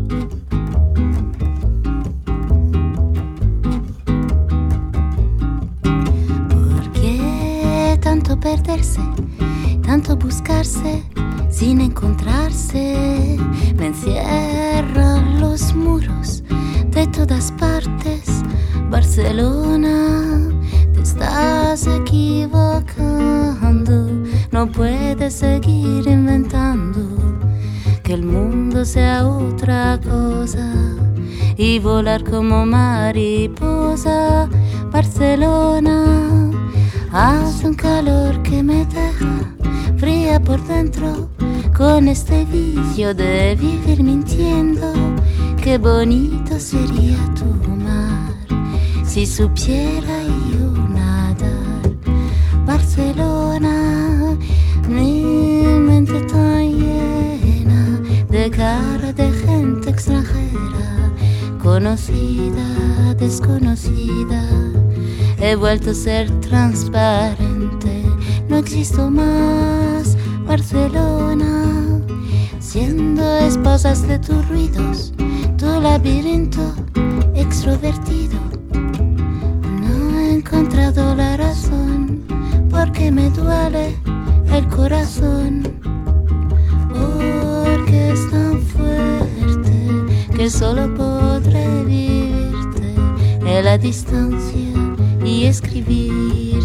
¿Por qué tanto perderse, tanto buscarse sin encontrarse? Me encierran los muros de todas partes. Barcelona, te estás equivocando. No puedes seguir inventando que el mundo sea otra cosa y volar como mariposa. Barcelona, hace un calor que me deja fría por dentro, con este vicio de vivir mintiendo. Qué bonito sería tu mar si supiera yo nadar. Barcelona, mi mente tan llena de cara de gente extranjera, conocida, desconocida. He vuelto a ser transparente, no existo más. Barcelona, siendo esposas de tus ruidos, tu laberinto extrovertido. No he encontrado la razón porque me duele el corazón, porque es tan fuerte que solo podré vivirte en la distancia y escribirte.